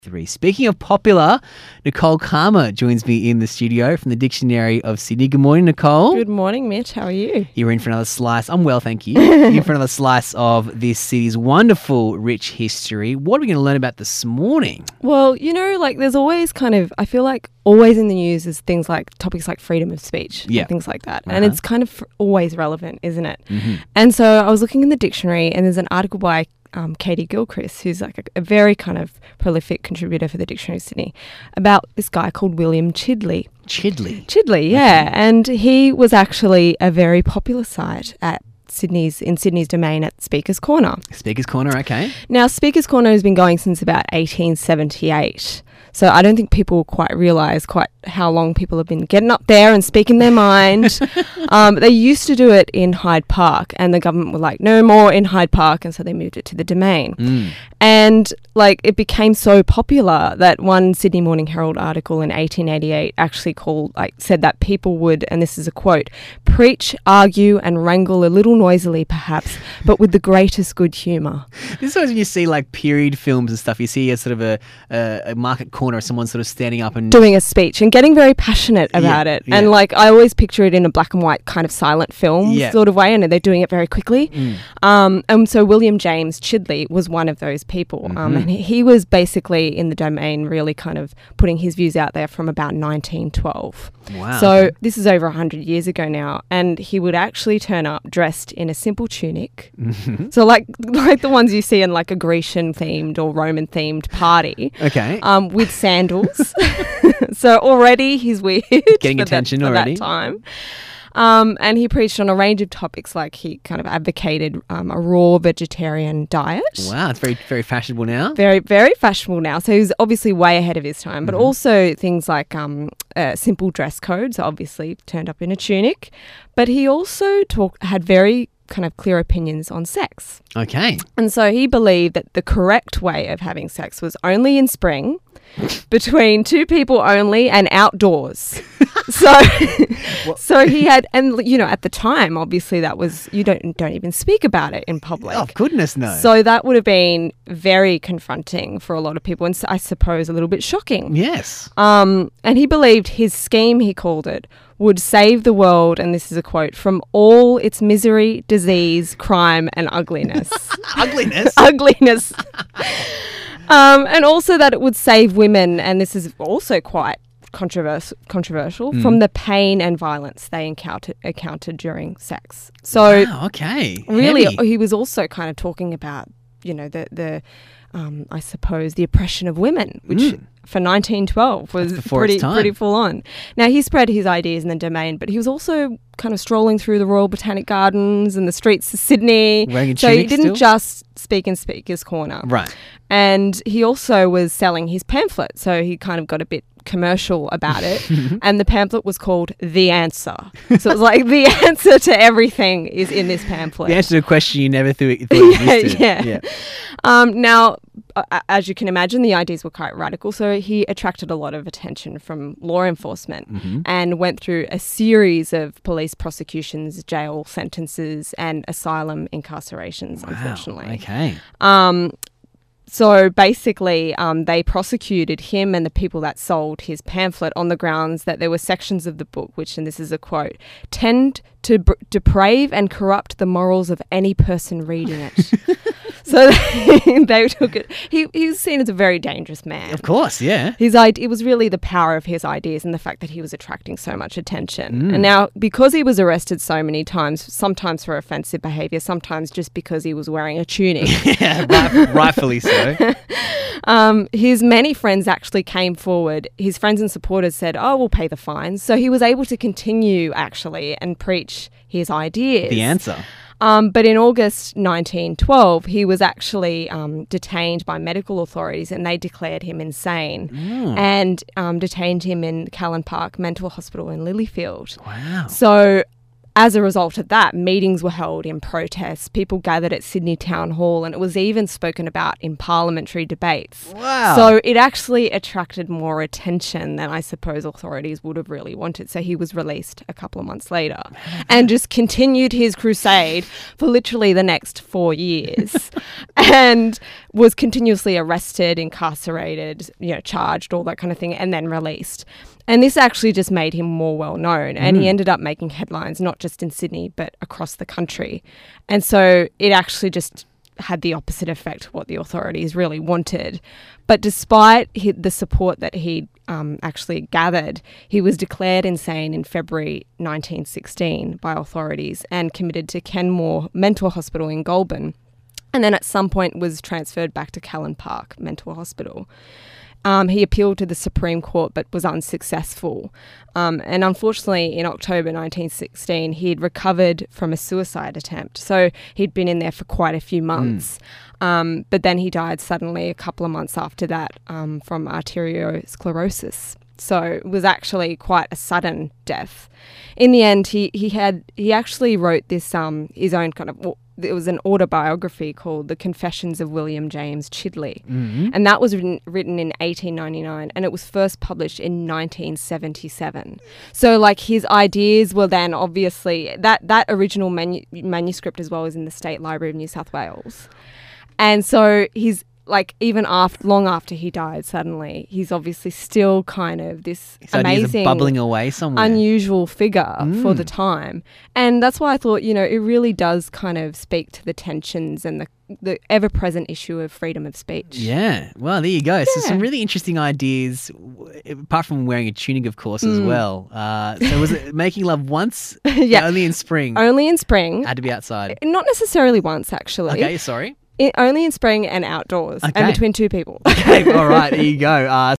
3. Speaking of popular, Nicole Karma joins me in the studio from the Dictionary of Sydney. Good morning, Nicole. Good morning, Mitch. How are you? You're in for another slice. I'm well, thank you. You're in for another slice of this city's wonderful, rich history. What are we going to learn about this morning? Well, there's always I feel like always in the news is topics like freedom of speech and things like that. And it's kind of always relevant, isn't it? Mm-hmm. And so I was looking in the dictionary and there's an article by Katie Gilchrist, who's like a very kind of prolific contributor for the Dictionary of Sydney, about this guy called William Chidley. Chidley, yeah. Okay. And he was actually a very popular site at Sydney's domain at Speaker's Corner. Speaker's Corner, okay. Now, Speaker's Corner has been going since about 1878. So I don't think people quite realise how long people have been getting up there and speaking their mind. They used to do it in Hyde Park and the government were like, no more in Hyde Park. And so they moved it to the Domain. And it became so popular that one Sydney Morning Herald article in 1888 actually said that people would, and this is a quote, preach, argue and wrangle a little noisily perhaps, but with the greatest good humour. This is when you see period films and stuff. You see a sort of a market corner of someone sort of standing up and doing a speech and getting very passionate about it. Yeah. And I always picture it in a black and white kind of silent film sort of way, and they're doing it very quickly. And so William James Chidley was one of those people. And he was basically in the Domain really kind of putting his views out there from about 1912. Wow. So this is over 100 years ago now, and he would actually turn up dressed in a simple tunic. So like the ones you see in a Grecian themed or Roman themed party. Okay. With sandals. So already he's weird. Getting attention already. That time. And he preached on a range of topics, he kind of advocated a raw vegetarian diet. Wow, it's very, very fashionable now. Very, very fashionable now. So he was obviously way ahead of his time, but also things like simple dress code, so obviously turned up in a tunic. But he also had very kind of clear opinions on sex. Okay. And so he believed that the correct way of having sex was only in spring, between two people only, and outdoors. So he had, and at the time, obviously that was, you don't even speak about it in public. Oh, goodness no. So that would have been very confronting for a lot of people, and I suppose a little bit shocking. Yes. And he believed his scheme, he called it, would save the world, and this is a quote, from all its misery, disease, crime, and ugliness. Ugliness? Ugliness. And also that it would save women, and this is also quite controversial, from the pain and violence they encountered during sex. So, wow, okay. Really, heavy. He was also kind of talking about, the I suppose, the oppression of women, which for 1912 was pretty full on. Now, he spread his ideas in the Domain, but he was also kind of strolling through the Royal Botanic Gardens and the streets of Sydney. Wearing a so tunic he didn't still? just speak in Speaker's Corner. Right. And he also was selling his pamphlet, so he kind of got a bit commercial about it. And the pamphlet was called The Answer. So it was the answer to everything is in this pamphlet. The answer to a question you never thought existed. Yeah. Now, as you can imagine, the ideas were quite radical, so he attracted a lot of attention from law enforcement and went through a series of police prosecutions, jail sentences, and asylum incarcerations, unfortunately. Okay. So basically, they prosecuted him and the people that sold his pamphlet on the grounds that there were sections of the book which, and this is a quote, tend to deprave and corrupt the morals of any person reading it. So they took it. He was seen as a very dangerous man. Of course, yeah. It was really the power of his ideas and the fact that he was attracting so much attention. And now, because he was arrested so many times, sometimes for offensive behaviour, sometimes just because he was wearing a tunic. Yeah, rightfully so. His many friends actually came forward. His friends and supporters said, oh, we'll pay the fines. So he was able to continue, actually, and preach his ideas. The answer. But in August 1912, he was actually detained by medical authorities and they declared him insane and detained him in Callan Park Mental Hospital in Lilyfield. Wow. So as a result of that, meetings were held in protest. People gathered at Sydney Town Hall, and it was even spoken about in parliamentary debates. Wow. So it actually attracted more attention than I suppose authorities would have really wanted. So he was released a couple of months later and just continued his crusade for literally the next 4 years and was continuously arrested, incarcerated, charged, all that kind of thing, and then released. And this actually just made him more well known, and he ended up making headlines not just in Sydney but across the country. And so it actually just had the opposite effect of what the authorities really wanted. But despite the support that he actually gathered, he was declared insane in February 1916 by authorities and committed to Kenmore Mental Hospital in Goulburn, and then at some point was transferred back to Callan Park Mental Hospital. He appealed to the Supreme Court but was unsuccessful. And unfortunately, in October 1916, he had recovered from a suicide attempt. So he'd been in there for quite a few months. But then he died suddenly a couple of months after that from arteriosclerosis. So it was actually quite a sudden death. In the end, he actually wrote this his own kind of... It was an autobiography called The Confessions of William James Chidley. And that was written in 1899, and it was first published in 1977. So like his ideas were then obviously, that original manuscript as well is in the State Library of New South Wales. And so he's like, even long after he died suddenly, he's obviously still kind of this amazing, bubbling away somewhere, unusual figure for the time. And that's why I thought, it really does kind of speak to the tensions and the ever-present issue of freedom of speech. Yeah. Well, there you go. So some really interesting ideas, apart from wearing a tunic, of course, as well. So was it making love once? Yeah. Only in spring? Only in spring. Had to be outside? Not necessarily once, actually. Okay, sorry. Only in spring and outdoors, and between two people. Okay, all right, there you go.